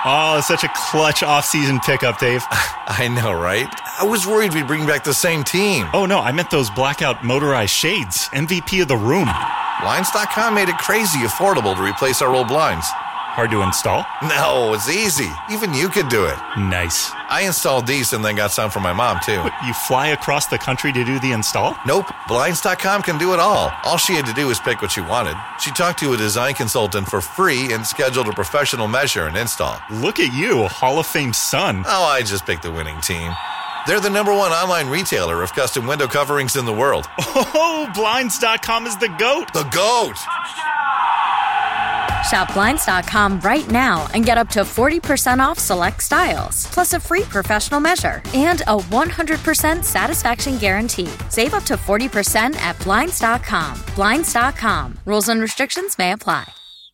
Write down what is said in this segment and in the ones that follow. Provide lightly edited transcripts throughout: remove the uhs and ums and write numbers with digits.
Oh, such a clutch off-season pickup, Dave. I know, right? I was worried we'd bring back the same team. Oh, no, I meant those blackout motorized shades. MVP of the room. Blinds.com made it crazy affordable to replace our old blinds. Hard to install? No, it's easy. Even you could do it. Nice. I installed these and then got some for my mom, too. But you fly across the country to do the install? Nope. Blinds.com can do it all. All she had to do was pick what she wanted. She talked to a design consultant for free and scheduled a professional measure and install. Look at you, Hall of Fame son. Oh, I just picked the winning team. They're the #1 online retailer of custom window coverings in the world. Oh, Blinds.com is the GOAT. The GOAT! Shop Blinds.com right now and get up to 40% off select styles, plus a free professional measure and a 100% satisfaction guarantee. Save up to 40% at Blinds.com. Blinds.com. Rules and restrictions may apply.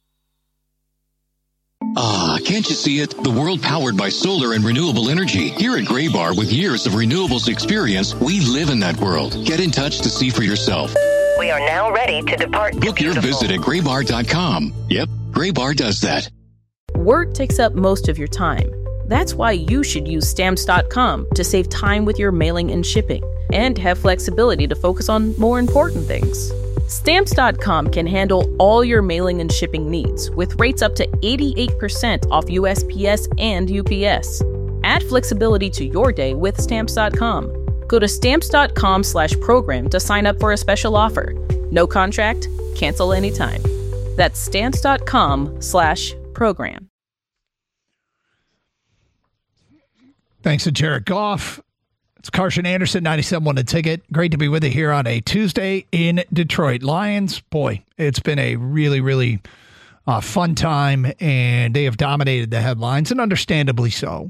Can't you see it? The world powered by solar and renewable energy. Here at Graybar, with years of renewables experience, we live in that world. Get in touch to see for yourself. We are now ready to depart. Book your visit at graybar.com. Yep, Graybar does that. Work takes up most of your time. That's why you should use Stamps.com to save time with your mailing and shipping, and have flexibility to focus on more important things. Stamps.com can handle all your mailing and shipping needs with rates up to 88% off USPS and UPS. Add flexibility to your day with Stamps.com. Go to Stamps.com/program to sign up for a special offer. No contract, cancel anytime. That's Stamps.com/program. Thanks to Jared Goff. It's Carson Anderson, 97.1 The Ticket. Great to be with you here on a Tuesday in Detroit. Lions, boy, it's been a really, really fun time, and they have dominated the headlines, and understandably so.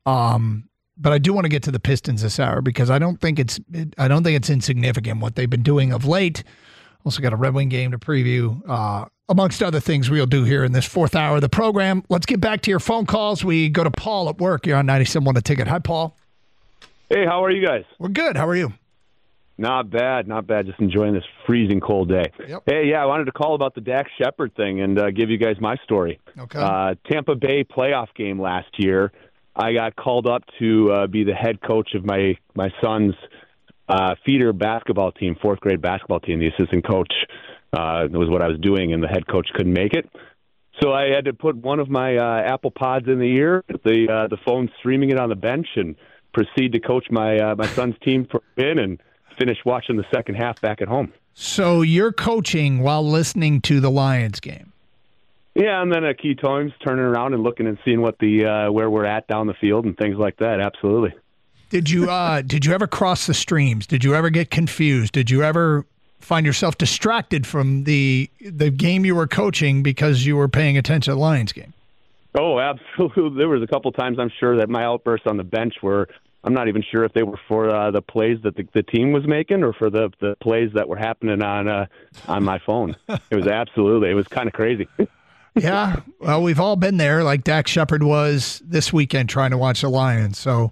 But I do want to get to the Pistons this hour because I don't think it's insignificant what they've been doing of late. Also got a Red Wing game to preview, amongst other things we'll do here in this fourth hour of the program. Let's get back to your phone calls. We go to Paul at work. You're on 97.1 The Ticket. Hi, Paul. Hey, how are you guys? We're good. How are you? Not bad, not bad. Just enjoying this freezing cold day. Yep. Hey, yeah, I wanted to call about the Dax Shepard thing and give you guys my story. Okay. Tampa Bay playoff game last year. I got called up to be the head coach of my son's feeder basketball team, fourth grade basketball team. The assistant coach was what I was doing, and the head coach couldn't make it. So I had to put one of my Apple Pods in the ear, the phone streaming it on the bench, and proceed to coach my son's team for in and finish watching the second half back at home. So you're coaching while listening to the Lions game? Yeah, and then at key times turning around and looking and seeing what where we're at down the field and things like that. Absolutely. Did you ever cross the streams? Did you ever get confused? Did you ever find yourself distracted from the game you were coaching because you were paying attention to the Lions game? Oh, absolutely. There was a couple times I'm sure that my outbursts on the bench were, I'm not even sure if they were for the plays that the team was making or for the plays that were happening on my phone. It was kind of crazy. Yeah, well, we've all been there, like Dax Shepard was this weekend trying to watch the Lions. So,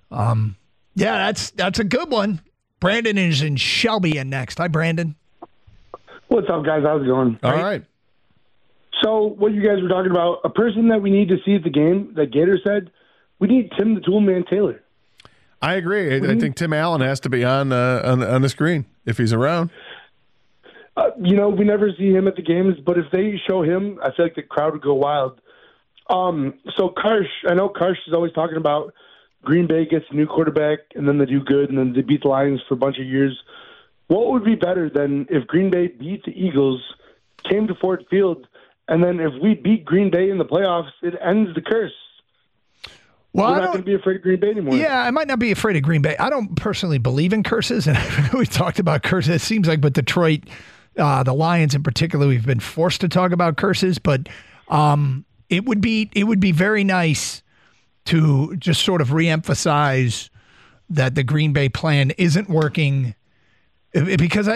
yeah, that's a good one. Brandon is in Shelby and next. Hi, Brandon. What's up, guys? How's it going? All right. So, what you guys were talking about, a person that we need to see at the game, that Gator said, we need Tim the Toolman Taylor. I agree. I think Tim Allen has to be on the screen if he's around. We never see him at the games, but if they show him, I feel like the crowd would go wild. So Karsh, I know Karsh is always talking about Green Bay gets a new quarterback, and then they do good, and then they beat the Lions for a bunch of years. What would be better than if Green Bay beat the Eagles, came to Ford Field, and then if we beat Green Bay in the playoffs, it ends the curse? Well, we're not going to be afraid of Green Bay anymore. Yeah, I might not be afraid of Green Bay. I don't personally believe in curses, and we talked about curses. It seems like with Detroit, the Lions in particular, we've been forced to talk about curses, but it would be very nice to just sort of reemphasize that the Green Bay plan isn't working, because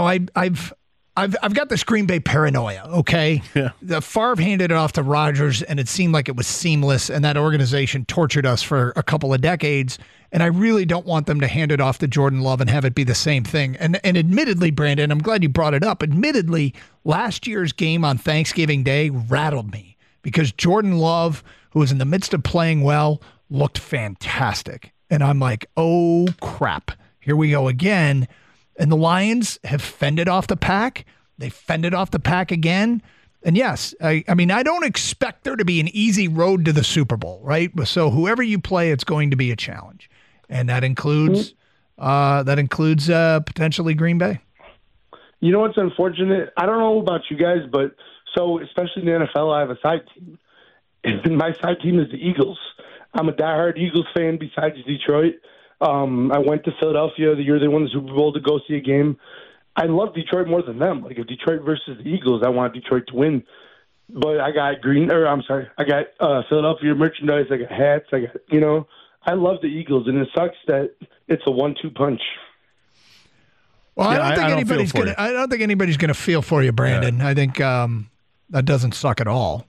I've got this Green Bay paranoia, okay? Yeah. The Favre handed it off to Rodgers, and it seemed like it was seamless, and that organization tortured us for a couple of decades, and I really don't want them to hand it off to Jordan Love and have it be the same thing. And admittedly, Brandon, I'm glad you brought it up. Admittedly, last year's game on Thanksgiving Day rattled me because Jordan Love, who was in the midst of playing well, looked fantastic. And I'm like, oh, crap. Here we go again. And the Lions have fended off the pack. They fended off the pack again. And yes, I mean, I don't expect there to be an easy road to the Super Bowl, right? So whoever you play, it's going to be a challenge. And that includes potentially Green Bay. You know what's unfortunate? I don't know about you guys, but so especially in the NFL, I have a side team. And my side team is the Eagles. I'm a diehard Eagles fan besides Detroit. I went to Philadelphia the year they won the Super Bowl to go see a game. I love Detroit more than them. Like if Detroit versus the Eagles, I want Detroit to win. But I got Philadelphia merchandise. I got hats. I love the Eagles, and it sucks that it's a 1-2 punch. Well, I don't think anybody's gonna feel for you, Brandon. Yeah. I think that doesn't suck at all.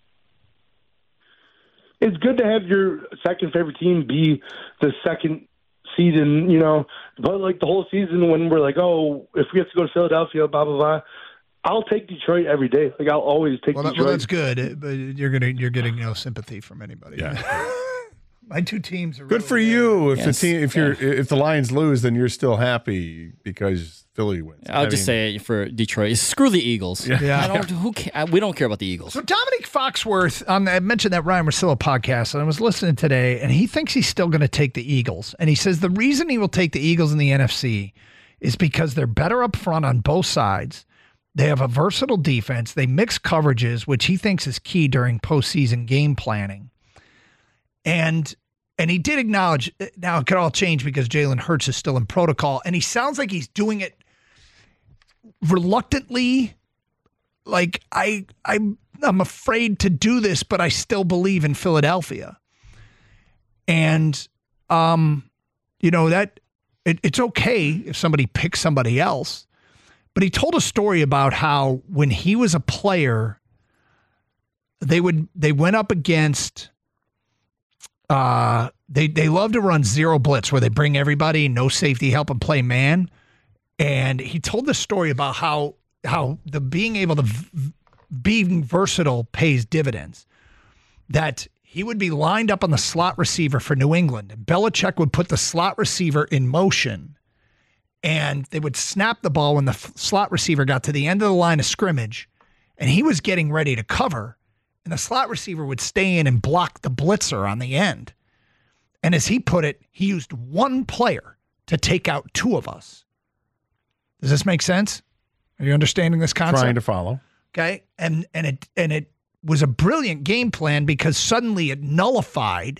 It's good to have your second favorite team be the second seed, but like the whole season when we're like, oh, if we have to go to Philadelphia, blah blah blah, I'll take Detroit every day. Like I'll always take Detroit. Well, that's good, but you're getting no sympathy from anybody. Yeah. My two teams are good really for you. If the Lions lose, then you're still happy because Philly wins. I'll just say for Detroit, screw the Eagles. Yeah. We don't care about the Eagles. So Dominic Foxworth, I mentioned that Ryan Russillo podcast, and I was listening today, and he thinks he's still going to take the Eagles. And he says the reason he will take the Eagles in the NFC is because they're better up front on both sides. They have a versatile defense. They mix coverages, which he thinks is key during postseason game planning. And he did acknowledge, now it could all change because Jalen Hurts is still in protocol, and he sounds like he's doing it reluctantly. Like, I'm afraid to do this, but I still believe in Philadelphia. And, that it's okay if somebody picks somebody else. But he told a story about how when he was a player, they went up against... They love to run zero blitz where they bring everybody, no safety help, and play man. And he told this story about how the being able to being versatile pays dividends. That he would be lined up on the slot receiver for New England, and Belichick would put the slot receiver in motion, and they would snap the ball when the slot receiver got to the end of the line of scrimmage, and he was getting ready to cover. And the slot receiver would stay in and block the blitzer on the end. And as he put it, he used one player to take out two of us. Does this make sense? Are you understanding this concept? Trying to follow. Okay. And it was a brilliant game plan because suddenly it nullified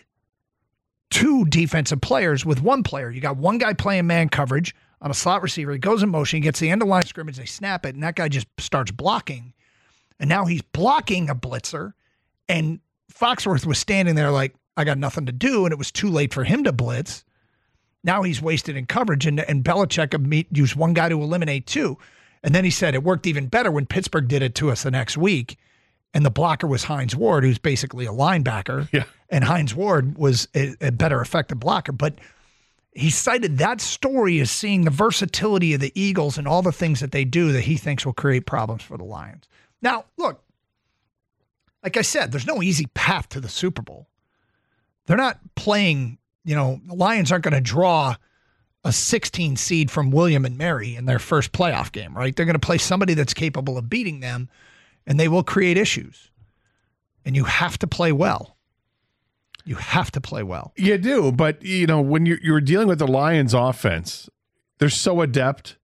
two defensive players with one player. You got one guy playing man coverage on a slot receiver. He goes in motion, he gets to the end of the line of scrimmage, they snap it, and that guy just starts blocking. And now he's blocking a blitzer, and Foxworth was standing there like, I got nothing to do, and it was too late for him to blitz. Now he's wasted in coverage, and Belichick used one guy to eliminate two. And then he said it worked even better when Pittsburgh did it to us the next week, and the blocker was Hines Ward, who's basically a linebacker, and Hines Ward was a better effective blocker. But he cited that story as seeing the versatility of the Eagles and all the things that they do that he thinks will create problems for the Lions. Now, look, like I said, there's no easy path to the Super Bowl. They're not playing, the Lions aren't going to draw a 16 seed from William and Mary in their first playoff game, right? They're going to play somebody that's capable of beating them, and they will create issues. And you have to play well. You have to play well. You do, but, when you're dealing with the Lions offense, they're so adept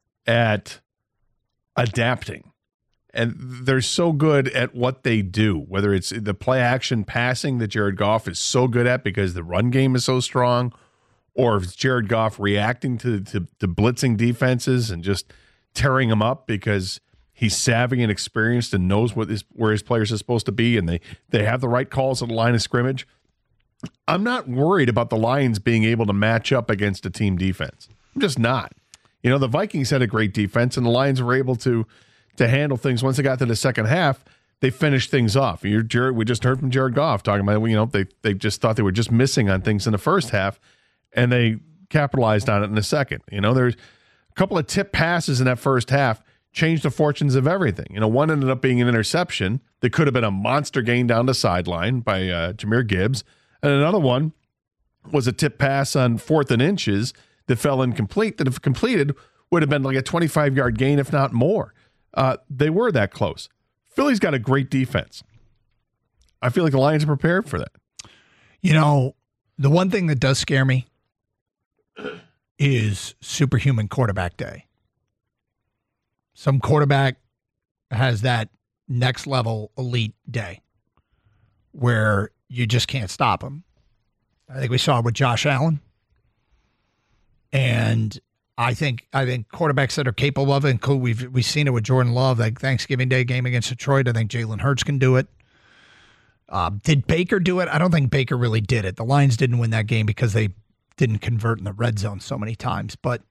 at adapting. And they're so good at what they do, whether it's the play action passing that Jared Goff is so good at because the run game is so strong, or if it's Jared Goff reacting to blitzing defenses and just tearing them up because he's savvy and experienced and knows where his players are supposed to be, and they have the right calls at the line of scrimmage. I'm not worried about the Lions being able to match up against a team defense. I'm just not. The Vikings had a great defense, and the Lions were able to handle things. Once they got to the second half, they finished things off. We just heard from Jared Goff talking about, they just thought they were just missing on things in the first half, and they capitalized on it in the second. There's a couple of tip passes in that first half. changed the fortunes of everything. One ended up being an interception that could have been a monster gain down the sideline by Jahmyr Gibbs. And another one was a tip pass on 4th and inches that fell incomplete, that if completed would have been like a 25-yard gain, if not more. They were that close. Philly's got a great defense. I feel like the Lions are prepared for that. The one thing that does scare me is superhuman quarterback day. Some quarterback has that next level elite day where you just can't stop him. I think we saw it with Josh Allen. And I think quarterbacks that are capable of it, we've seen it with Jordan Love, like Thanksgiving Day game against Detroit. I think Jalen Hurts can do it. Did Baker do it? I don't think Baker really did it. The Lions didn't win that game because they didn't convert in the red zone so many times. But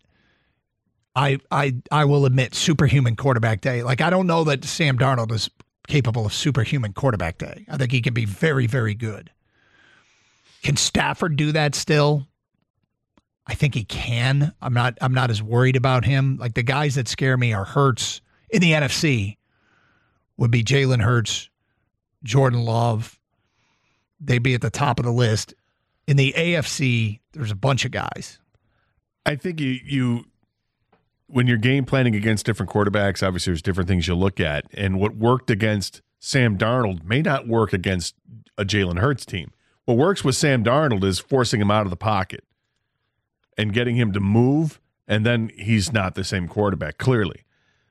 I will admit, superhuman quarterback day. Like, I don't know that Sam Darnold is capable of superhuman quarterback day. I think he can be very, very good. Can Stafford do that still? I think he can. I'm not as worried about him. Like, the guys that scare me are Hurts. In the NFC would be Jalen Hurts, Jordan Love. They'd be at the top of the list. In the AFC, there's a bunch of guys. I think you when you're game planning against different quarterbacks, obviously there's different things you look at. And what worked against Sam Darnold may not work against a Jalen Hurts team. What works with Sam Darnold is forcing him out of the pocket and getting him to move, and then he's not the same quarterback, clearly.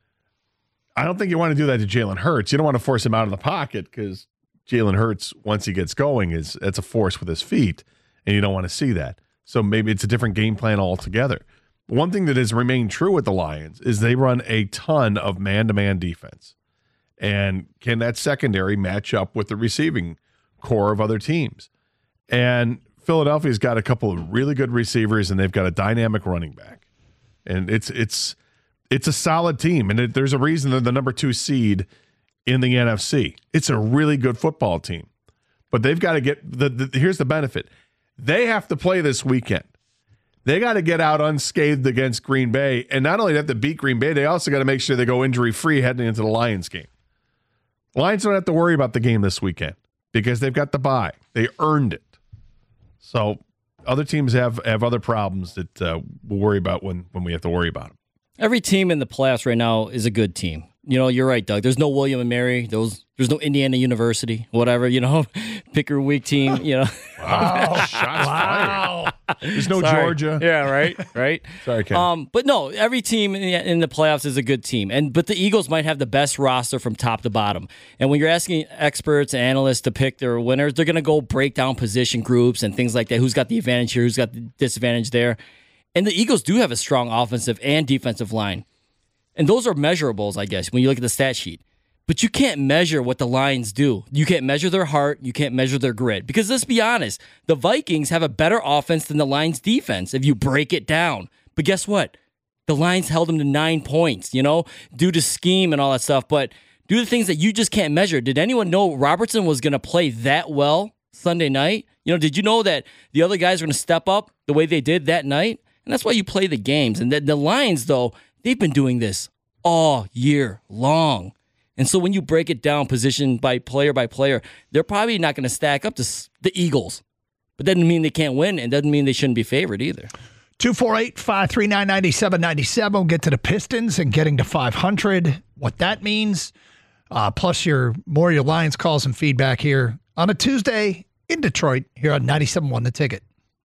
I don't think you want to do that to Jalen Hurts. You don't want to force him out of the pocket because Jalen Hurts, once he gets going, that's a force with his feet, and you don't want to see that. So maybe it's a different game plan altogether. One thing that has remained true with the Lions is they run a ton of man-to-man defense. And can that secondary match up with the receiving core of other teams? And Philadelphia's got a couple of really good receivers, and they've got a dynamic running back. And it's a solid team, and there's a reason they're the number 2 seed in the NFC. It's a really good football team. But they've got to get here's the benefit. They have to play this weekend. They got to get out unscathed against Green Bay. And not only have to beat Green Bay, they also got to make sure they go injury-free heading into the Lions game. Lions don't have to worry about the game this weekend because they've got the bye. They earned it. So other teams have other problems that we'll worry about when we have to worry about them. Every team in the playoffs right now is a good team. You're right, Doug. There's no William and Mary. There's no Indiana University, whatever, pick your weak team, Wow. Shots fired. There's no Georgia. Yeah, right. Sorry, Ken. But no, every team in the playoffs is a good team. But the Eagles might have the best roster from top to bottom. And when you're asking experts and analysts to pick their winners, they're going to go break down position groups and things like that. Who's got the advantage here? Who's got the disadvantage there? And the Eagles do have a strong offensive and defensive line. And those are measurables, I guess, when you look at the stat sheet. But you can't measure what the Lions do. You can't measure their heart. You can't measure their grit. Because let's be honest, the Vikings have a better offense than the Lions' defense if you break it down. But guess what? The Lions held them to 9 points, due to scheme and all that stuff. But due to things that you just can't measure. Did anyone know Robertson was going to play that well Sunday night? Did you know that the other guys are going to step up the way they did that night? And that's why you play the games. And the Lions, though, they've been doing this all year long. And so when you break it down position by player, they're probably not going to stack up to the Eagles. But that doesn't mean they can't win, and doesn't mean they shouldn't be favored either. 248-539-9797. We'll get to the Pistons and getting to 500. What that means, plus your Lions calls and feedback here on a Tuesday in Detroit here on 97.1 The Ticket.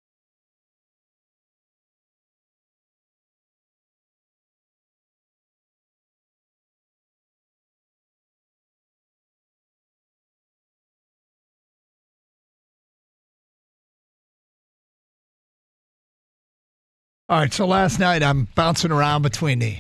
All right, so last night I'm bouncing around between the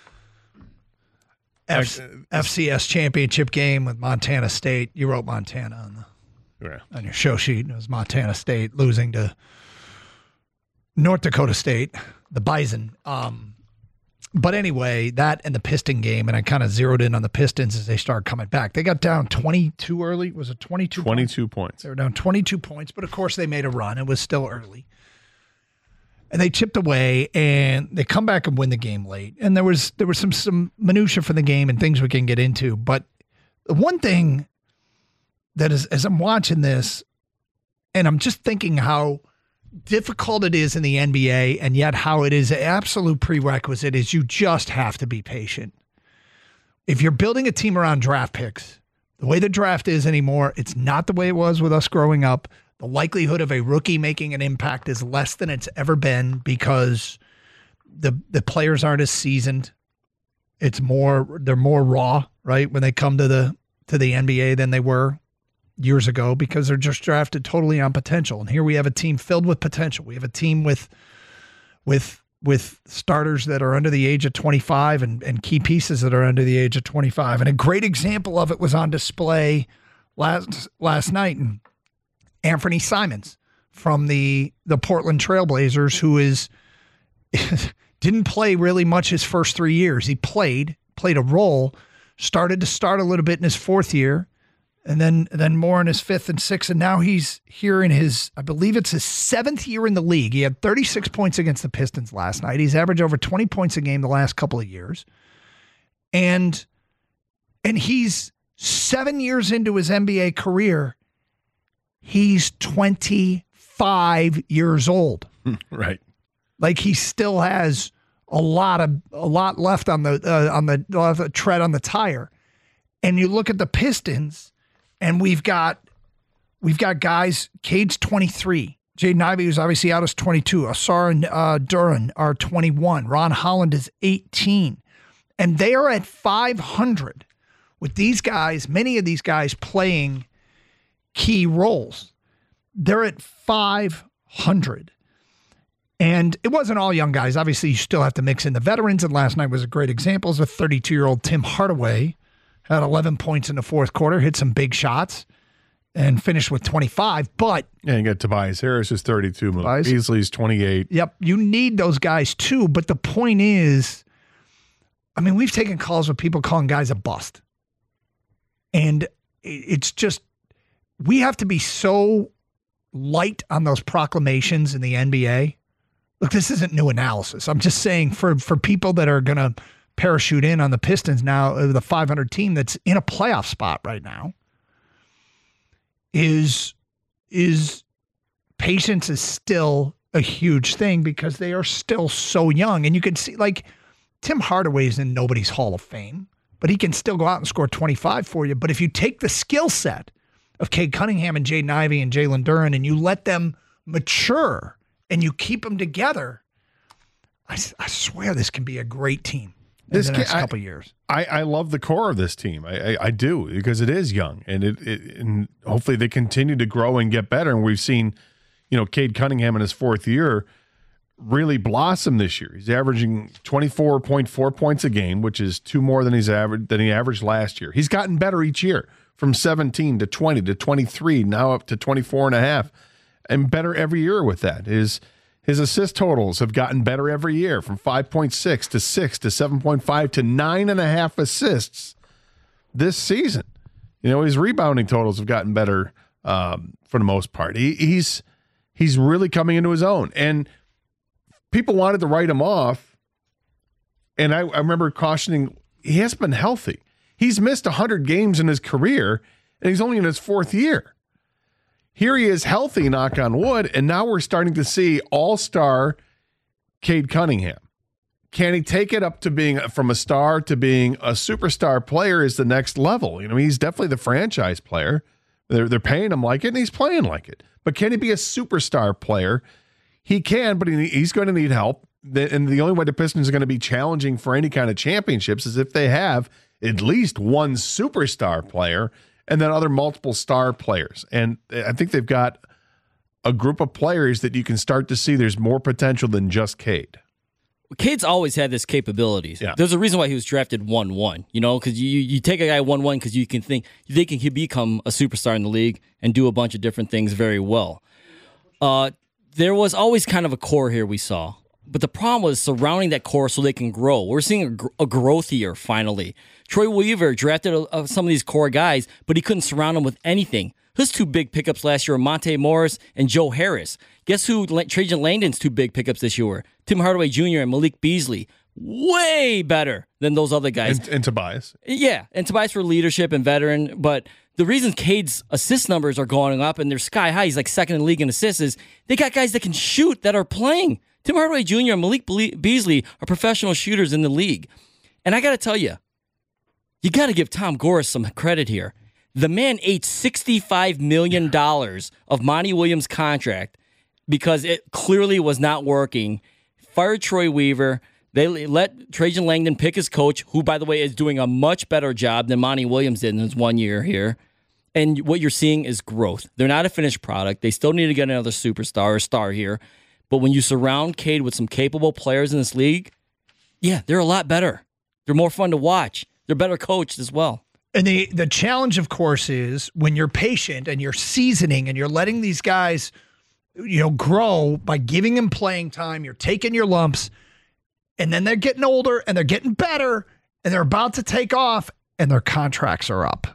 FCS championship game with Montana State. You wrote Montana on your show sheet. It was Montana State losing to North Dakota State, the Bison. But anyway, that and the Piston game, and I kind of zeroed in on the Pistons as they started coming back. They got down 22 early. Was it 22 22 points. They were down 22 points, but of course they made a run. It was still early. And they chipped away, and they come back and win the game late. And there was some minutia for the game and things we can get into. But the one thing that is, as I'm watching this, and I'm just thinking how difficult it is in the NBA, and yet how it is an absolute prerequisite, is you just have to be patient. If you're building a team around draft picks, the way the draft is anymore, it's not the way it was with us growing up. The likelihood of a rookie making an impact is less than it's ever been because the players aren't as seasoned. They're more raw, right, when they come to the NBA than they were years ago because they're just drafted totally on potential. And here we have a team filled with potential. We have a team with starters that are under the age of 25 and key pieces that are under the age of 25. And a great example of it was on display last night. And Anthony Simons from the Portland Trailblazers, who didn't play really much his first 3 years. He played a role, started to start a little bit in his fourth year, and then more in his fifth and sixth. And now he's here in his, I believe it's his seventh year in the league. He had 36 points against the Pistons last night. He's averaged over 20 points a game the last couple of years. And he's 7 years into his NBA career. He's 25 years old. Right. Like he still has a lot left on the tread on the tire. And you look at the Pistons, and we've got guys. Cade's 23. Jaden Ivey, who's obviously out, is 22. Asar and Duran are 21. Ron Holland is 18. And they are at 500 with these guys, many of these guys playing key roles. They're at 500. And it wasn't all young guys. Obviously, you still have to mix in the veterans, and last night was a great example. As a 32-year-old Tim Hardaway had 11 points in the fourth quarter, hit some big shots, and finished with 25. But yeah, you got Tobias Harris is 32. Beasley's 28. Yep, you need those guys too. But the point is, I mean, we've taken calls with people calling guys a bust. And it's just, we have to be so light on those proclamations in the NBA. Look, this isn't new analysis. I'm just saying for people that are going to parachute in on the Pistons now, the 500 team that's in a playoff spot right now, is patience is still a huge thing because they are still so young. And you can see, like, Tim Hardaway is in nobody's Hall of Fame, but he can still go out and score 25 for you. But if you take the skill set of Cade Cunningham and Jaden Ivey and Jalen Duren and you let them mature and you keep them together, I swear this can be a great team in the next couple of years. I love the core of this team. I do, because it is young, and and hopefully they continue to grow and get better. And we've seen, Cade Cunningham in his fourth year really blossom this year. He's averaging 24.4 points a game, which is 2 more than he averaged last year. He's gotten better each year, from 17 to 20 to 23, now up to 24.5, and better every year with that. His assist totals have gotten better every year, from 5.6 to 6 to 7.5 to 9.5 assists this season. His rebounding totals have gotten better for the most part. He's really coming into his own. And people wanted to write him off, and I remember cautioning, he hasn't been healthy. He's missed 100 games in his career, and he's only in his fourth year. Here he is healthy, knock on wood, and now we're starting to see all-star Cade Cunningham. Can he take it up to being from a star to being a superstar player is the next level? He's definitely the franchise player. They're paying him like it, and he's playing like it. But can he be a superstar player? He can, but he's going to need help. And the only way the Pistons are going to be challenging for any kind of championships is if they have at least one superstar player and then other multiple star players. And I think they've got a group of players that you can start to see there's more potential than just Cade. Cade's always had this capabilities. Yeah. There's a reason why he was drafted 1-1, because you take a guy 1-1 because you can think they can become a superstar in the league and do a bunch of different things very well. There was always kind of a core here we saw, but the problem was surrounding that core so they can grow. We're seeing a growth here finally. Troy Weaver drafted some of these core guys, but he couldn't surround them with anything. His two big pickups last year were Monte Morris and Joe Harris. Guess who Trajan Langdon's two big pickups this year were? Tim Hardaway Jr. and Malik Beasley. Way better than those other guys. And Tobias. Yeah, and Tobias for leadership and veteran. But the reason Cade's assist numbers are going up and they're sky high, he's like second in the league in assists, is they got guys that can shoot that are playing. Tim Hardaway Jr. and Malik Beasley are professional shooters in the league. And I got to tell you got to give Tom Gores some credit here. The man ate $65 million of Monty Williams' contract because it clearly was not working. Fired Troy Weaver. They let Trajan Langdon pick his coach, who, by the way, is doing a much better job than Monty Williams did in his 1 year here. And what you're seeing is growth. They're not a finished product. They still need to get another superstar or star here. But when you surround Cade with some capable players in this league, yeah, they're a lot better. They're more fun to watch. They're better coached as well. And the challenge, of course, is when you're patient and you're seasoning and you're letting these guys, grow by giving them playing time, you're taking your lumps, and then they're getting older and they're getting better and they're about to take off and their contracts are up.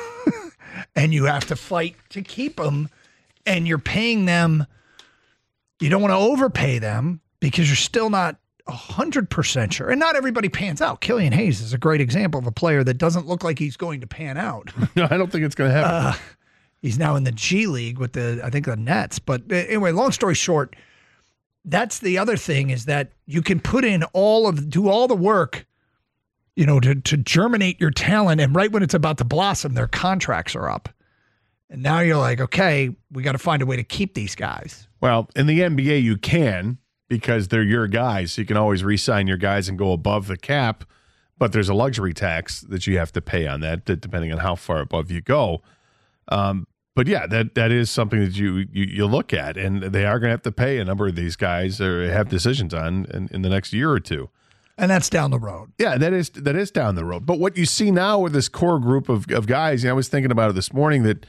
And you have to fight to keep them, and you're paying them. You don't want to overpay them because you're still not 100% sure. And not everybody pans out. Killian Hayes is a great example of a player that doesn't look like he's going to pan out. No, I don't think it's going to happen. He's now in the G League with the Nets. But anyway, long story short, that's the other thing, is that you can put in do all the work, to germinate your talent. And right when it's about to blossom, their contracts are up. And now you're like, okay, we got to find a way to keep these guys. Well, in the NBA, you can, because they're your guys. So you can always re-sign your guys and go above the cap. But there's a luxury tax that you have to pay on that, depending on how far above you go. But yeah, that is something that you look at, and they are going to have to pay a number of these guys or have decisions on in the next year or two. And that's down the road. Yeah, that is down the road. But what you see now with this core group of guys, I was thinking about it this morning that,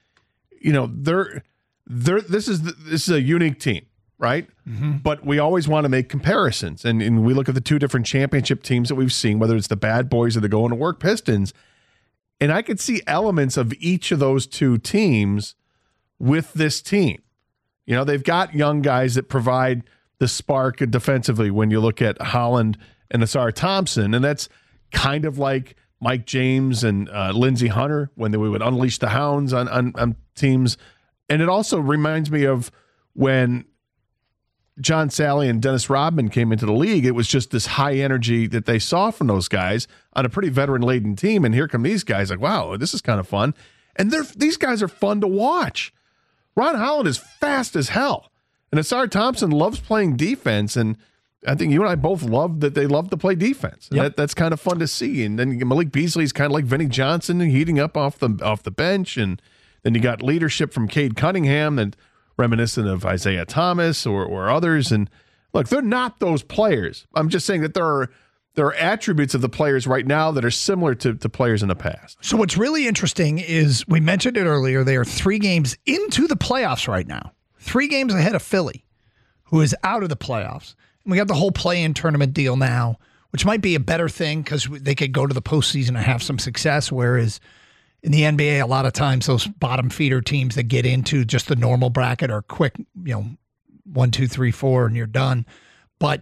this is a unique team, right? Mm-hmm. But we always want to make comparisons, and we look at the two different championship teams that we've seen, whether it's the Bad Boys or the Going to Work Pistons. And I could see elements of each of those two teams with this team. They've got young guys that provide the spark defensively when you look at Holland and Asar Thompson. And that's kind of like Mike James and Lindsey Hunter when we would unleash the hounds on teams. And it also reminds me of when John Sally and Dennis Rodman came into the league. It was just this high energy that they saw from those guys on a pretty veteran-laden team. And here come these guys like, wow, this is kind of fun. And these guys are fun to watch. Ron Holland is fast as hell. And Asar Thompson loves playing defense. And I think you and I both love that they love to play defense. And that's kind of fun to see. And then Malik Beasley is kind of like Vinnie Johnson and heating up off the bench. And then you got leadership from Cade Cunningham and reminiscent of Isaiah Thomas or others. And look, they're not those players. I'm just saying that there are attributes of the players right now that are similar to players in the past. So what's really interesting is, we mentioned it earlier, they are 3 games into the playoffs right now. 3 games ahead of Philly, who is out of the playoffs. And we got the whole play-in tournament deal now, which might be a better thing because they could go to the postseason and have some success, whereas in the NBA, a lot of times those bottom feeder teams that get into just the normal bracket are quick, 1, 2, 3, 4, and you're done. But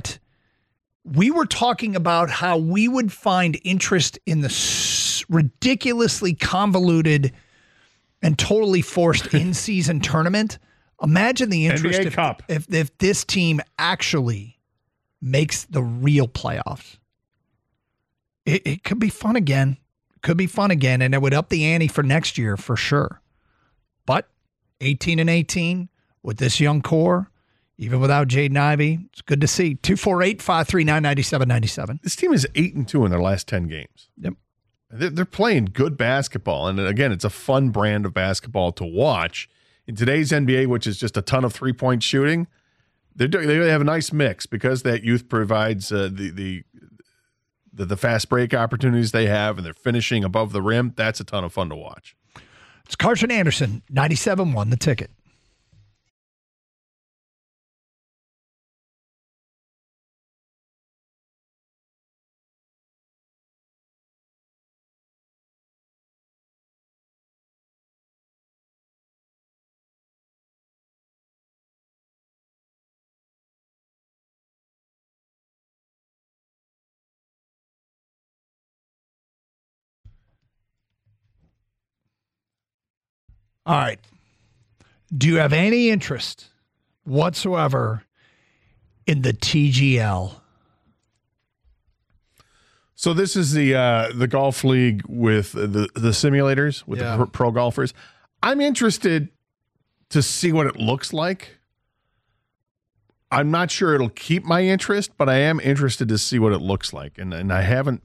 we were talking about how we would find interest in the ridiculously convoluted and totally forced in-season tournament. Imagine the interest if this team actually makes the real playoffs. It could be fun again. And it would up the ante for next year for sure. But 18-18 with this young core, even without Jaden Ivey, it's good to see. 248-539-9797. This team is 8-2 in their last 10 games. Yep. They're playing good basketball. And again, it's a fun brand of basketball to watch. In today's NBA, which is just a ton of three-point shooting, they have a nice mix because that youth provides the fast break opportunities they have, and they're finishing above the rim. That's a ton of fun to watch. It's Carson Anderson, 97.1 The Ticket. All right. Do you have any interest whatsoever in the TGL? So this is the golf league with the simulators with the pro golfers. I'm interested to see what it looks like. I'm not sure it'll keep my interest, but I am interested to see what it looks like, and I haven't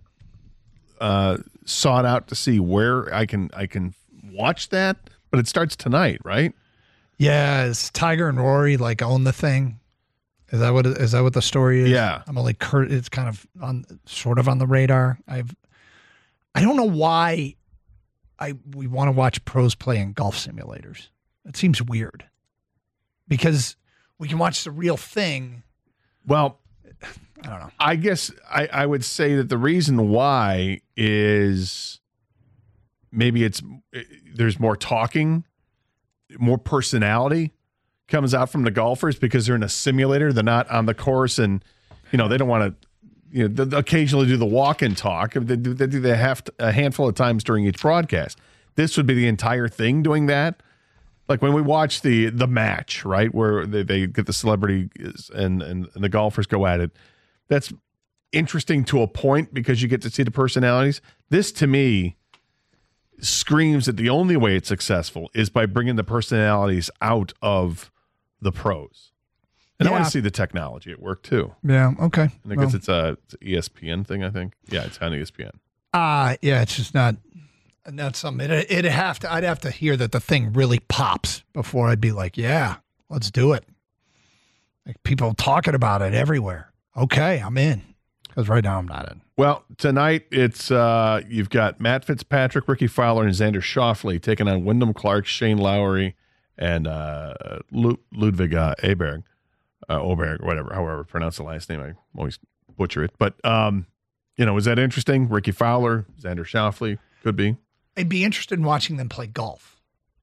sought out to see where I can watch that. But it starts tonight, right? Yeah, is Tiger and Rory like own the thing? Is that what the story is? Yeah, I'm only it's kind of sort of on the radar. I don't know why we want to watch pros play in golf simulators. It seems weird because we can watch the real thing. Well, I don't know. I guess I would say that the reason why is maybe there's more talking, more personality comes out from the golfers because they're in a simulator. They're not on the course, and they don't want to. They occasionally do the walk and talk. They do a handful of times during each broadcast. This would be the entire thing doing that. Like when we watch the match, right, where they get the celebrities and the golfers go at it. That's interesting to a point because you get to see the personalities. This, to me, screams that the only way it's successful is by bringing the personalities out of the pros. And I want to see the technology at work too. Yeah. Okay. And I guess it's an ESPN thing, I think. Yeah, it's on ESPN. Yeah, it's just not something. I'd have to hear that the thing really pops before I'd be like, yeah, let's do it. Like people talking about it everywhere. Okay, I'm in. Because right now I'm not in. Well, tonight it's you've got Matt Fitzpatrick, Ricky Fowler, and Xander Schauffele taking on Wyndham Clark, Shane Lowry, and Ludwig Oberg, whatever, however pronounce the last name. I always butcher it. But, is that interesting? Ricky Fowler, Xander Schauffele, could be. I'd be interested in watching them play golf.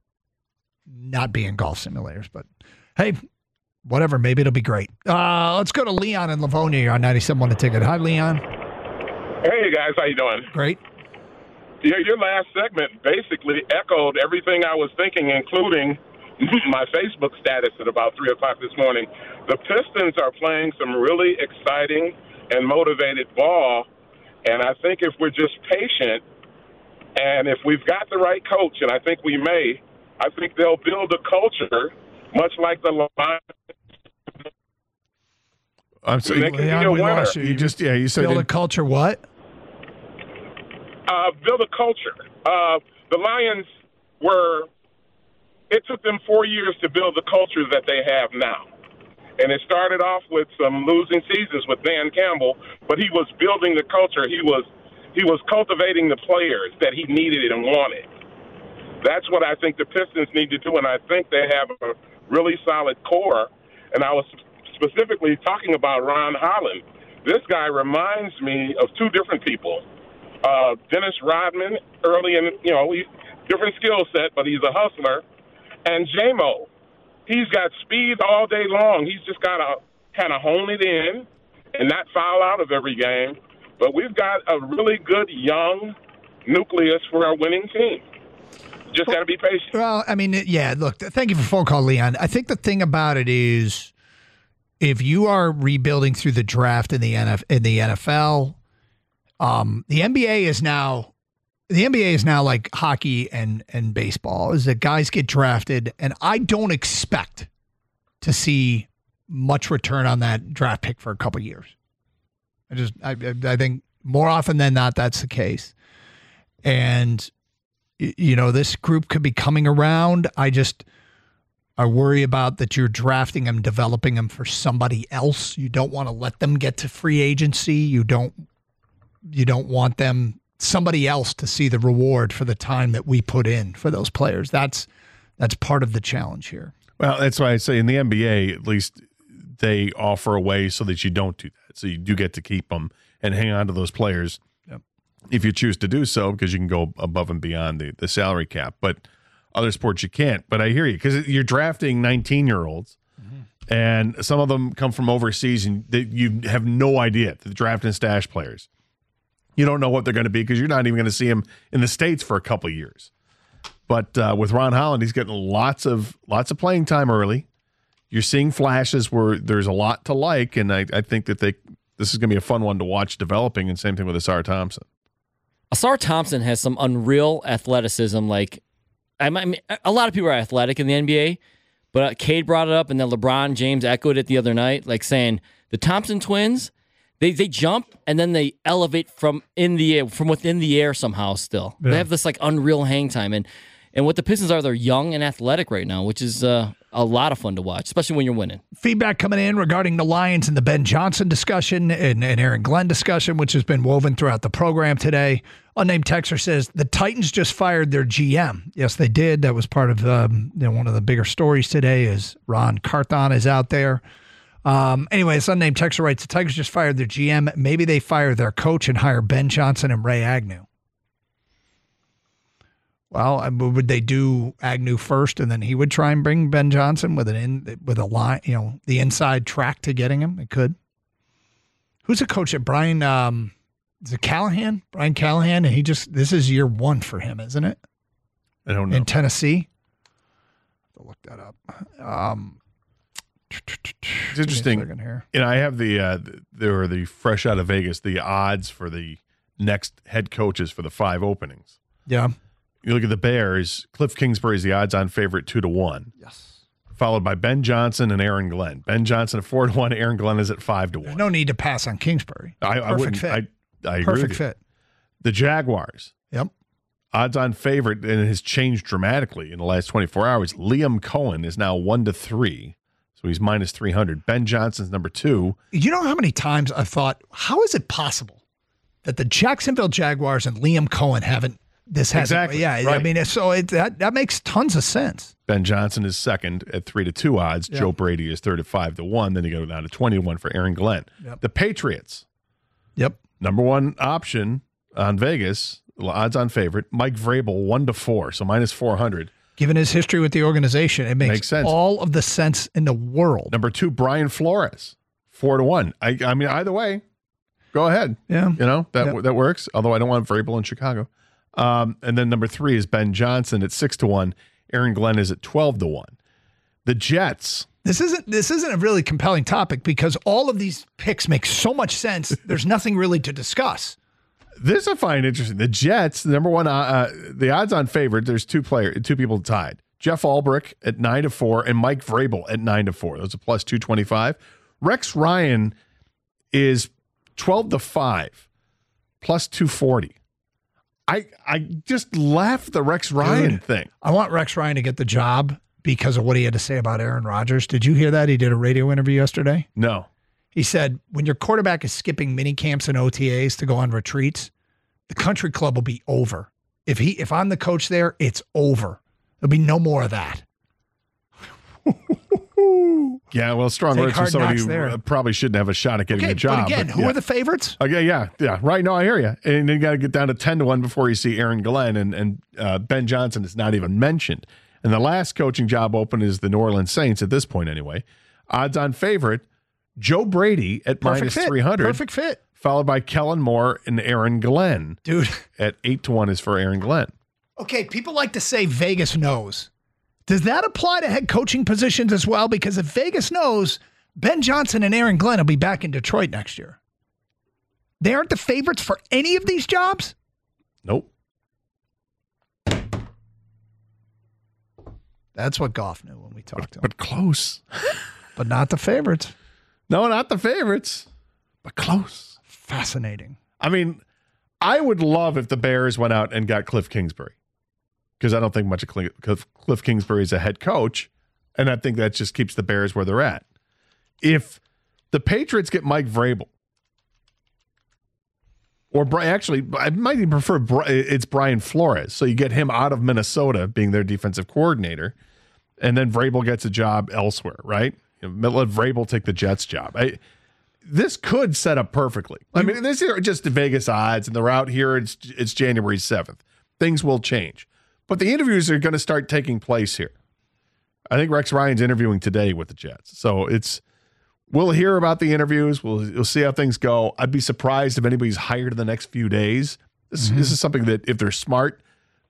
Not be in golf simulators, but hey, whatever. Maybe it'll be great. Let's go to Leon in Livonia here on 97.1 The Ticket. Hi, Leon. Hey, guys. How you doing? Great. Your last segment basically echoed everything I was thinking, including my Facebook status at about 3 o'clock this morning. The Pistons are playing some really exciting and motivated ball, and I think if we're just patient and if we've got the right coach, and I think we may, I think they'll build a culture much like the Lions. I'm sorry, Leon, we lost you. You said build a culture. What? Build a culture. The Lions it took them 4 years to build the culture that they have now. And it started off with some losing seasons with Dan Campbell, but he was building the culture. He was cultivating the players that he needed and wanted. That's what I think the Pistons need to do, and I think they have a really solid core. And I was specifically talking about Ron Holland. This guy reminds me of two different people. Dennis Rodman, early in, different skill set, but he's a hustler. And J-Mo, he's got speed all day long. He's just got to kind of hone it in and not foul out of every game. But we've got a really good young nucleus for our winning team. Just got to be patient. Well, I mean, yeah, look, thank you for the phone call, Leon. I think the thing about it is if you are rebuilding through the draft in the NFL, the NBA is now like hockey and baseball, is that guys get drafted, and I don't expect to see much return on that draft pick for a couple of years. I think more often than not, that's the case. And, this group could be coming around. I worry about that you're drafting them, developing them for somebody else. You don't want to let them get to free agency. You don't want somebody else to see the reward for the time that we put in for those players. That's part of the challenge here. Well, that's why I say in the NBA, at least they offer a way so that you don't do that. So you do get to keep them and hang on to those players if you choose to do so, because you can go above and beyond the salary cap. But other sports you can't. But I hear you, because you're drafting 19-year-olds, and some of them come from overseas, and you have no idea. The draft and stash players. You don't know what they're going to be because you're not even going to see them in the States for a couple of years. But with Ron Holland, he's getting lots of playing time early. You're seeing flashes where there's a lot to like, and I think that this is going to be a fun one to watch developing, and same thing with Asar Thompson. Asar Thompson has some unreal athleticism. Like, I mean, a lot of people are athletic in the NBA, but Cade brought it up, and then LeBron James echoed it the other night, like saying the Thompson twins, they jump and then they elevate from within the air somehow. Still, They have this like unreal hang time, and what the Pistons are, they're young and athletic right now, which is a lot of fun to watch, especially when you're winning. Feedback coming in regarding the Lions and the Ben Johnson discussion and Aaron Glenn discussion, which has been woven throughout the program today. Unnamed texter says the Titans just fired their GM. Yes, they did. That was part of one of the bigger stories today. Is Ron Carthon is out there. Anyways, unnamed texter writes the Tigers just fired their GM. Maybe they fire their coach and hire Ben Johnson and Ray Agnew. Well, would they do Agnew first, and then he would try and bring Ben Johnson with a line, the inside track to getting him? It could. Who's the coach at Brian? Is it Callahan? Brian Callahan, and this is year 1 for him, isn't it? I don't know. In Tennessee. I'll look that up. It's interesting. I have the fresh out of Vegas, the odds for the next head coaches for the 5 openings. Yeah. You look at the Bears, Cliff Kingsbury is the odds-on favorite 2-1. Yes. Followed by Ben Johnson and Aaron Glenn. Ben Johnson at 4-1, Aaron Glenn is at 5-1. There's no need to pass on Kingsbury. Perfect fit. I agree Perfect with fit. The Jaguars. Yep. Odds-on favorite, and it has changed dramatically in the last 24 hours. Liam Cohen is now 1-3, so he's minus 300. Ben Johnson's number 2. You know how many times I've thought, how is it possible that the Jacksonville Jaguars and Liam Cohen haven't? Exactly. Yeah, right. I mean, so that makes tons of sense. Ben Johnson is second at 3-2 odds. Yep. Joe Brady is third at 5-1. Then you go down to 20-1 for Aaron Glenn. Yep. The Patriots. Yep. Number 1 option on Vegas, odds on favorite. Mike Vrabel 1-4, so minus 400. Given his history with the organization, it makes sense. All of the sense in the world. Number 2, Brian Flores, 4-1. I mean, either way, go ahead. Yeah. That works. Although I don't want Vrabel in Chicago. And then number 3 is Ben Johnson at 6-1. Aaron Glenn is at 12-1. The Jets. This isn't a really compelling topic because all of these picks make so much sense. There's nothing really to discuss. This I find interesting. The Jets, number 1, the odds-on favorite. There's 2 people tied. Jeff Ulbrich at 9-4 and Mike Vrabel at 9-4. Those are plus 225. Rex Ryan is 12-5, plus 240. I just laughed the Rex Ryan thing. I want Rex Ryan to get the job because of what he had to say about Aaron Rodgers. Did you hear that? He did a radio interview yesterday. No. He said, when your quarterback is skipping mini camps and OTAs to go on retreats, the country club will be over. If I'm the coach there, it's over. There'll be no more of that. Yeah, well, strong words from somebody who probably shouldn't have a shot at getting the job. But again, who are the favorites? Okay, yeah. Right, no, I hear you. And then you got to get down to 10-1 before you see Aaron Glenn, and Ben Johnson is not even mentioned. And the last coaching job open is the New Orleans Saints, at this point anyway. Odds-on favorite, Joe Brady at minus 300. Perfect fit. Followed by Kellen Moore and Aaron Glenn. Dude. At 8-1 is for Aaron Glenn. Okay, people like to say Vegas knows. Does that apply to head coaching positions as well? Because if Vegas knows, Ben Johnson and Aaron Glenn will be back in Detroit next year. They aren't the favorites for any of these jobs? Nope. That's what Goff knew when we talked to him. But close. But not the favorites. No, not the favorites, but close. Fascinating. I mean, I would love if the Bears went out and got Cliff Kingsbury, because I don't think much of Cliff Kingsbury is a head coach, and I think that just keeps the Bears where they're at. If the Patriots get Mike Vrabel, or actually, I might even prefer it's Brian Flores, so you get him out of Minnesota being their defensive coordinator, and then Vrabel gets a job elsewhere, right? Let Vrabel take the Jets job. This could set up perfectly. I mean, this is just the Vegas odds, and they're out here. It's January 7th. Things will change. But the interviews are going to start taking place here. I think Rex Ryan's interviewing today with the Jets. So we'll hear about the interviews. We'll see how things go. I'd be surprised if anybody's hired in the next few days. This is something that, if they're smart,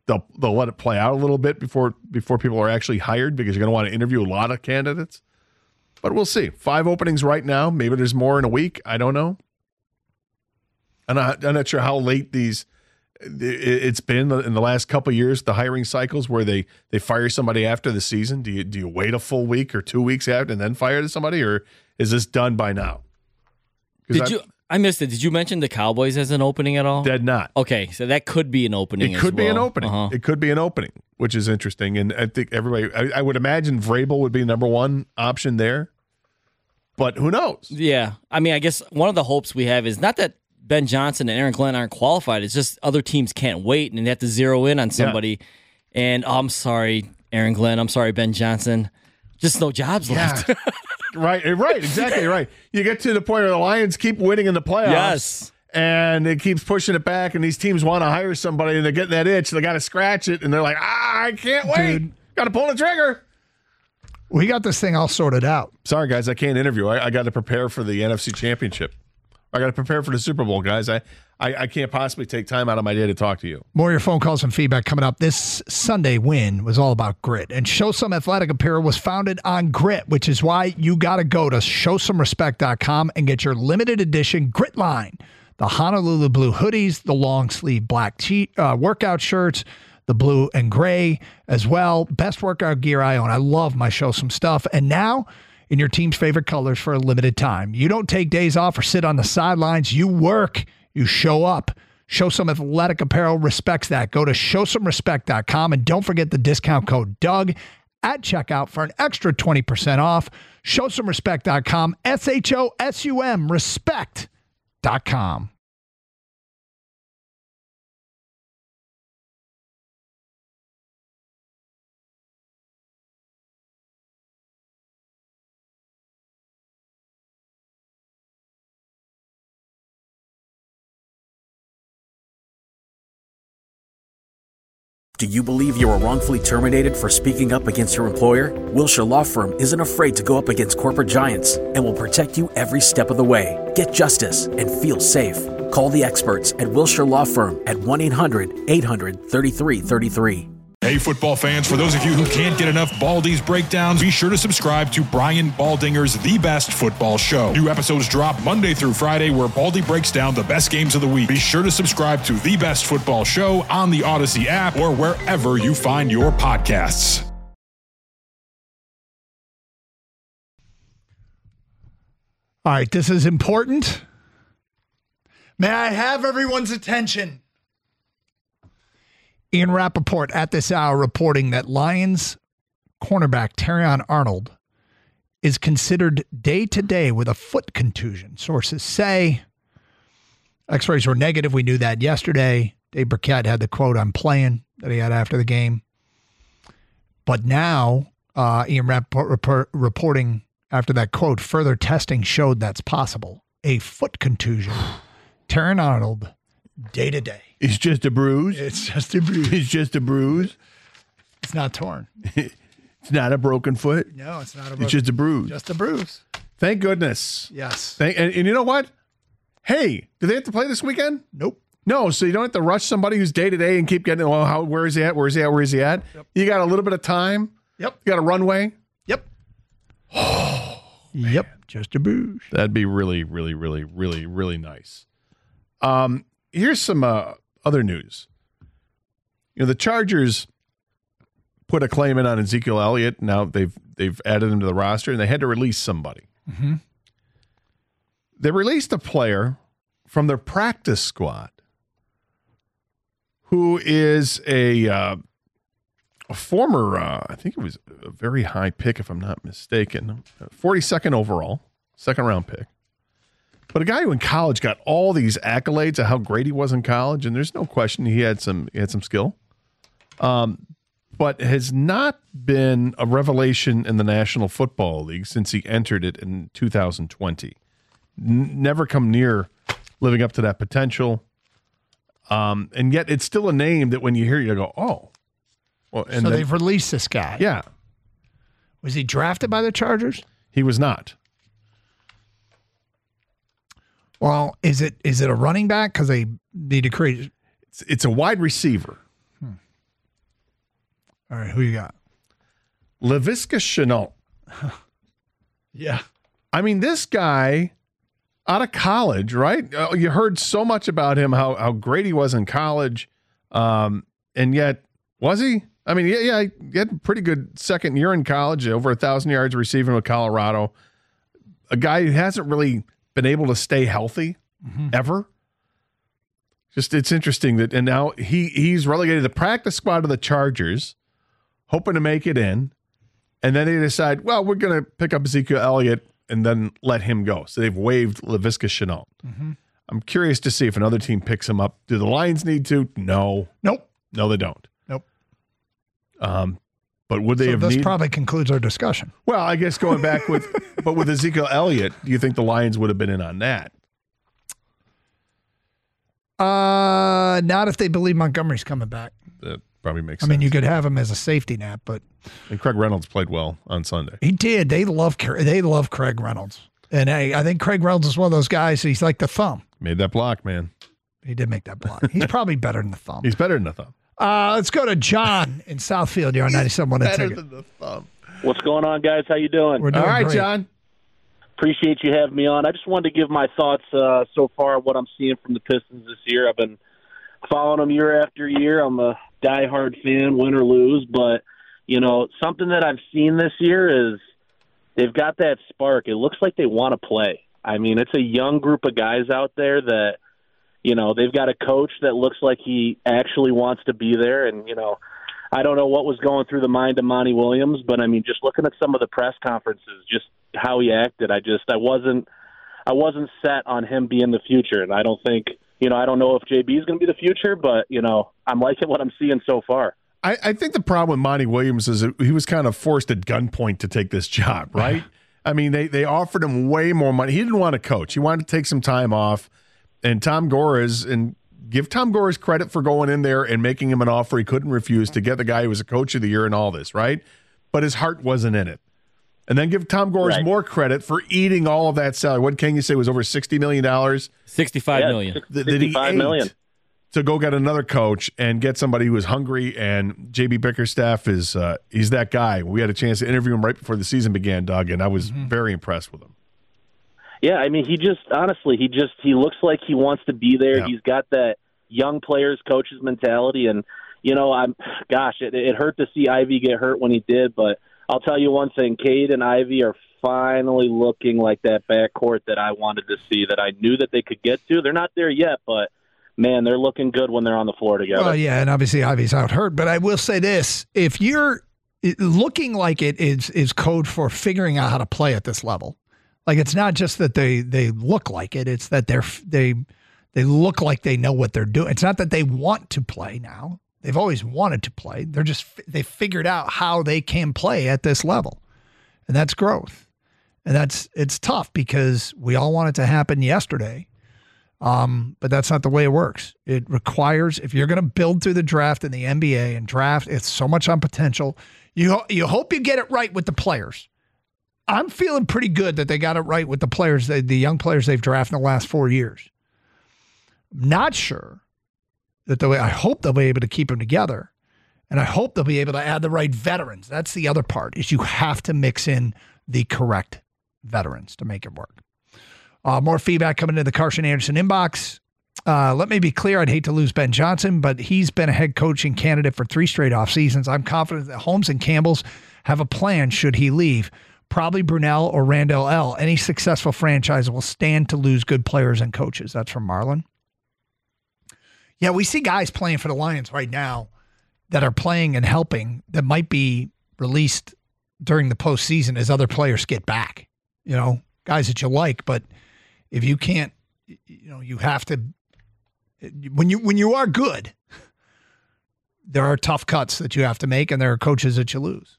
they'll let it play out a little bit before people are actually hired, because you're going to want to interview a lot of candidates. But we'll see. 5 openings right now. Maybe there's more in a week. I don't know. I'm not sure how late it's been in the last couple of years, the hiring cycles where they fire somebody after the season. Do you wait a full week or 2 weeks after and then fire somebody, or is this done by now? I missed it. Did you mention the Cowboys as an opening at all? Did not. Okay, so that could be an opening. It could be an opening. Uh-huh. It could be an opening, which is interesting. And I think everybody, I would imagine Vrabel would be number one option there, but who knows? Yeah. I mean, I guess one of the hopes we have is not that Ben Johnson and Aaron Glenn aren't qualified. It's just other teams can't wait and they have to zero in on somebody. Yeah. And I'm sorry, Aaron Glenn. I'm sorry, Ben Johnson. Just no jobs left. Right, exactly right. You get to the point where the Lions keep winning in the playoffs. Yes. And it keeps pushing it back, and these teams want to hire somebody, and they're getting that itch. They got to scratch it, and they're like, I can't wait. Got to pull the trigger. We got this thing all sorted out. Sorry, guys, I can't interview. I got to prepare for the NFC Championship. I got to prepare for the Super Bowl, guys. I can't possibly take time out of my day to talk to you. More of your phone calls and feedback coming up. This Sunday win was all about grit. And Show Some Athletic Apparel was founded on grit, which is why you got to go to showsomerespect.com and get your limited edition grit line. The Honolulu blue hoodies, the long sleeve black workout shirts, the blue and gray as well. Best workout gear I own. I love my Show Some stuff. And now in your team's favorite colors for a limited time. You don't take days off or sit on the sidelines. You work. You show up. Show Some Athletic Apparel respects that. Go to showsomerespect.com and don't forget the discount code Doug at checkout for an extra 20% off. Showsomerespect.com, SHOSUM, respect.com. Do you believe you were wrongfully terminated for speaking up against your employer? Wilshire Law Firm isn't afraid to go up against corporate giants and will protect you every step of the way. Get justice and feel safe. Call the experts at Wilshire Law Firm at 1-800-800-3333. Hey, football fans, for those of you who can't get enough Baldy's breakdowns, be sure to subscribe to Brian Baldinger's The Best Football Show. New episodes drop Monday through Friday, where Baldy breaks down the best games of the week. Be sure to subscribe to The Best Football Show on the Odyssey app or wherever you find your podcasts. All right, this is important. May I have everyone's attention? Ian Rappaport at this hour reporting that Lions cornerback Terrion Arnold is considered day-to-day with a foot contusion. Sources say X-rays were negative. We knew that yesterday. Dave Burkett had the quote, "I'm playing," that he had after the game. But now, Ian Rappaport reporting after that quote, further testing showed that's possible. A foot contusion. Terrion Arnold, day-to-day. It's just a bruise. It's just a bruise. It's just a bruise. It's not torn. It's not a broken foot. No, it's not a broken. It's just a bruise. Just a bruise. Thank goodness. Yes. And you know what? Hey, do they have to play this weekend? Nope. No, so you don't have to rush somebody who's day-to-day and keep getting, where is he at? Where is he at? Where is he at? Yep. You got a little bit of time. Yep. You got a runway. Yep. Yep. Just a bruise. That'd be really, really, really, really, really nice. Here's some other news. The Chargers put a claim in on Ezekiel Elliott. Now they've added him to the roster, and they had to release somebody. Mm-hmm. They released a player from their practice squad who is a former, I think it was a very high pick, if I'm not mistaken, 42nd overall, second-round pick. But a guy who in college got all these accolades of how great he was in college, and there's no question he had some skill, but has not been a revelation in the National Football League since he entered it in 2020. Never come near living up to that potential, and yet it's still a name that when you hear it, you go, oh. Well, and so they've released this guy. Yeah. Was he drafted by the Chargers? He was not. Well, is it a running back? Because they need to create. It's a wide receiver. All right, who you got? Laviska Shenault. Yeah. I mean, this guy out of college, right? You heard so much about him, how great he was in college. And yet, was he? I mean, yeah, he had a pretty good second year in college, over 1,000 yards receiving with Colorado. A guy who hasn't really been able to stay healthy ever. Just, it's interesting that, and now he's relegated to the practice squad of the Chargers, hoping to make it in. And then they decide, well, we're going to pick up Ezekiel Elliott and then let him go. So they've waived Laviska Shenault. I'm curious to see if another team picks him up. Do the Lions need to? No. Nope. No, they don't. Nope. But would they have this probably concludes our discussion. Well, I guess going back with but with Ezekiel Elliott, do you think the Lions would have been in on that? Not if they believe Montgomery's coming back. That probably makes sense. I mean, you could have him as a safety net, but and Craig Reynolds played well on Sunday. He did. They love Craig Reynolds. And I think Craig Reynolds is one of those guys, he's like the thumb. Made that block, man. He did make that block. He's probably better than the thumb. He's better than the thumb. Let's go to John in Southfield. You're on 97.1 Better Ticket. than the thumb. What's going on, guys? How you doing? We're doing all right, great. John. Appreciate you having me on. I just wanted to give my thoughts so far what I'm seeing from the Pistons this year. I've been following them year after year. I'm a diehard fan, win or lose. But, you know, something that I've seen this year is they've got that spark. It looks like they want to play. I mean, it's a young group of guys out there that, you know, they've got a coach that looks like he actually wants to be there. And, you know, I don't know what was going through the mind of Monty Williams, but, I mean, just looking at some of the press conferences, just how he acted, I wasn't set on him being the future. And I don't think, you know, I don't know if JB is going to be the future, but, you know, I'm liking what I'm seeing so far. I think the problem with Monty Williams is that he was kind of forced at gunpoint to take this job, right? I mean, they offered him way more money. He didn't want to coach. He wanted to take some time off. And Tom Gores, and give Tom Gores credit for going in there and making him an offer he couldn't refuse to get the guy who was a coach of the year and all this, right? But his heart wasn't in it. And then give Tom Gores more credit for eating all of that salary. What can you say was over $60 million? $65 million. That he ate to go get another coach and get somebody who is hungry. And JB Bickerstaff is he's that guy. We had a chance to interview him right before the season began, Doug, and I was very impressed with him. Yeah, I mean, he looks like he wants to be there. Yeah. He's got that young players, coaches mentality, and you know, it hurt to see Ivy get hurt when he did, but I'll tell you one thing: Cade and Ivy are finally looking like that backcourt that I wanted to see, that I knew that they could get to. They're not there yet, but man, they're looking good when they're on the floor together. Well, yeah, and obviously Ivy's out hurt, but I will say this: if you're looking like it is code for figuring out how to play at this level. Like, it's not just that they look like it; it's that they look like they know what they're doing. It's not that they want to play now; they've always wanted to play. They figured out how they can play at this level, and that's growth. And it's tough because we all want it to happen yesterday, but that's not the way it works. It requires, if you're going to build through the draft in the NBA and draft, it's so much on potential. You hope you get it right with the players. I'm feeling pretty good that they got it right with the players, the young players they've drafted in the last 4 years. Not sure that I hope they'll be able to keep them together, and I hope they'll be able to add the right veterans. That's the other part, is you have to mix in the correct veterans to make it work. More feedback coming into the Carson Anderson inbox. Let me be clear, I'd hate to lose Ben Johnson, but he's been a head coaching candidate for 3 straight off seasons. I'm confident that Holmes and Campbell's have a plan should he leave. Probably Brunell or Randall L. Any successful franchise will stand to lose good players and coaches. That's from Marlon. Yeah, we see guys playing for the Lions right now that are playing and helping that might be released during the postseason as other players get back. You know, guys that you like, but if you can't, you know, you have to. When you are good, there are tough cuts that you have to make, and there are coaches that you lose.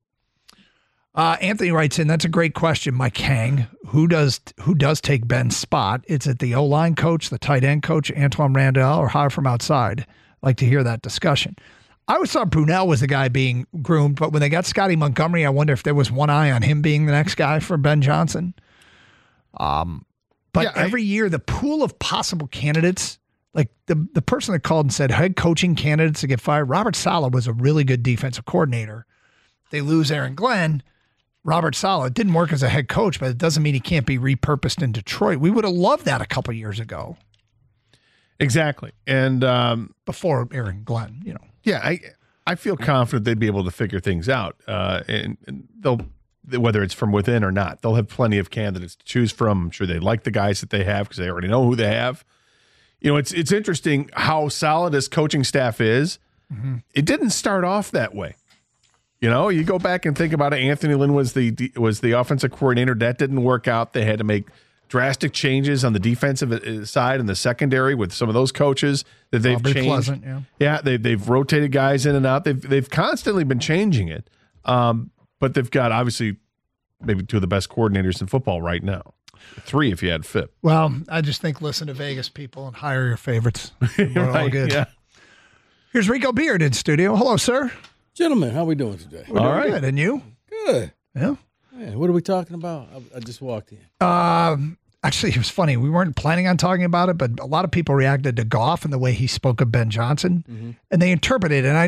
Anthony writes in, that's a great question, Mike Hang. Who does take Ben's spot? Is it the O-line coach, the tight end coach, Antoine Randall, or hire from outside? I'd like to hear that discussion. I always thought Brunell was the guy being groomed, but when they got Scotty Montgomery, I wonder if there was one eye on him being the next guy for Ben Johnson. But every year, the pool of possible candidates Like the person that called and said head coaching candidates to get fired, Robert Saleh was a really good defensive coordinator. They lose Aaron Glenn. Robert Saleh didn't work as a head coach, but it doesn't mean he can't be repurposed in Detroit. We would have loved that a couple years ago. Exactly. And before Aaron Glenn, you know. Yeah, I feel confident they'd be able to figure things out. And they'll, whether it's from within or not, they'll have plenty of candidates to choose from. I'm sure they like the guys that they have because they already know who they have. You know, it's interesting how solid his coaching staff is. Mm-hmm. It didn't start off that way. You know, you go back and think about it. Anthony Lynn was the offensive coordinator. That didn't work out. They had to make drastic changes on the defensive side and the secondary with some of those coaches that they've changed. Pleasant, yeah, they've rotated guys in and out. They've constantly been changing it. But they've got obviously maybe two of the best coordinators in football right now. 3 if you had FIP. Well, I just think listen to Vegas people and hire your favorites. We're all good. Yeah. Here's Rico Beard in studio. Hello, sir. Gentlemen, how we doing today? We're doing good. And you? Good. Yeah. Man, what are we talking about? I just walked in. Actually, it was funny. We weren't planning on talking about it, but a lot of people reacted to Goff and the way he spoke of Ben Johnson, and they interpreted it. And I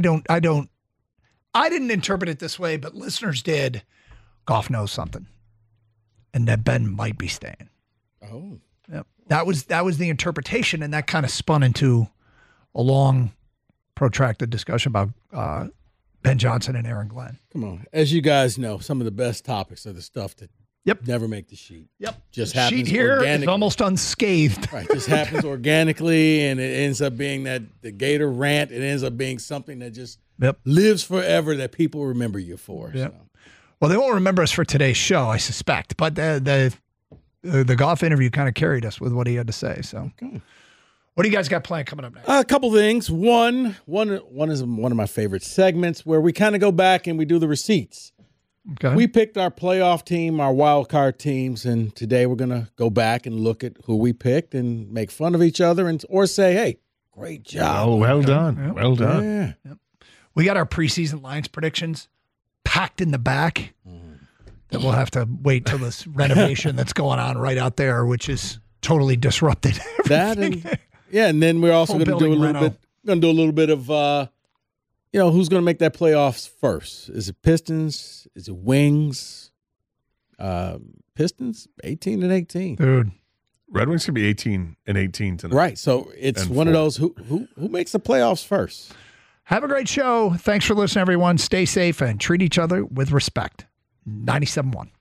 didn't interpret it this way, but listeners did. Goff knows something, and that Ben might be staying. Oh, yep. That was the interpretation, and that kind of spun into a long, protracted discussion about Ben Johnson and Aaron Glenn. Come on, as you guys know, some of the best topics are the stuff that never make the sheet. Yep, just the happens sheet here organically. is almost unscathed. Right, just happens organically, and it ends up being the Gator rant. It ends up being something that just lives forever that people remember you for. Yep. So. Well, they won't remember us for today's show, I suspect, but the Goff interview kind of carried us with what he had to say. So, what do you guys got planned coming up next? A couple things. One is one of my favorite segments where we kind of go back and we do the receipts. Okay. We picked our playoff team, our wild card teams, and today we're going to go back and look at who we picked and make fun of each other or say, hey, great job. Oh, well done. Yep. Well done. Yeah. Yep. We got our preseason Lions predictions packed in the back that we'll have to wait till this renovation that's going on right out there, which is totally disrupted everything. That and then we're also going to do a little bit of who's going to make that playoffs first? Is it Pistons? Is it Wings? Pistons 18-18. Dude, Red Wings can be 18-18 tonight. Right. So it's one of those who makes the playoffs first. Have a great show. Thanks for listening, everyone. Stay safe and treat each other with respect. 97.1.